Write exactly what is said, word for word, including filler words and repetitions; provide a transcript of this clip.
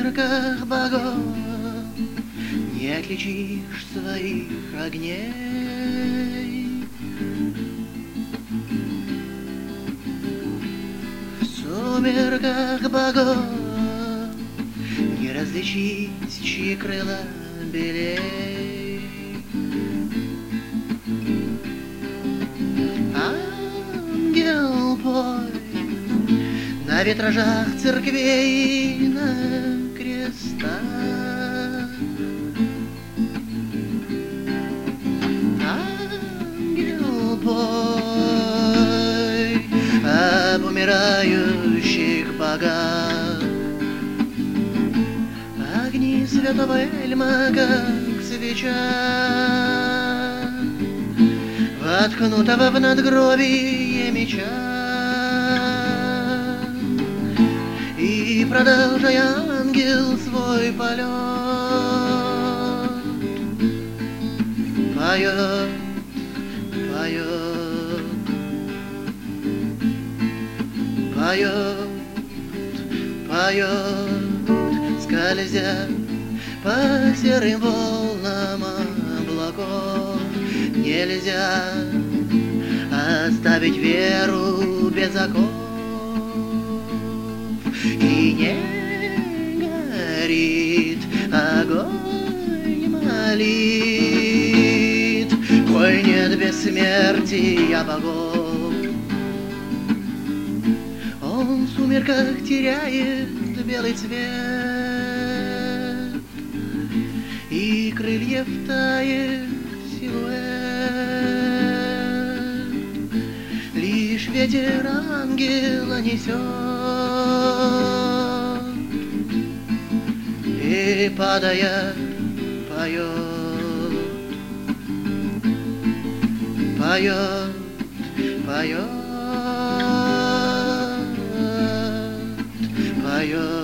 сумерках богов не отличишь своих огней. В сумерках богов не различить, чьи крыла белей. Ангел, пой на витражах церквей и на крестах. Ангел, пой об умирающих богах. Огни святого Эльма, как свеча, воткнутого в надгробие меча. И, продолжая, ангел свой полет, поет, поет, поет, поет, скользя по серым волнам облаков. Нельзя оставить веру без оков. И не горит огонь молит, коль нет бессмертия богов. Он в сумерках теряет белый цвет, и крыльев тает силуэт. Лишь ветер ангела несет, и, падая, поет, поет, поет, поет.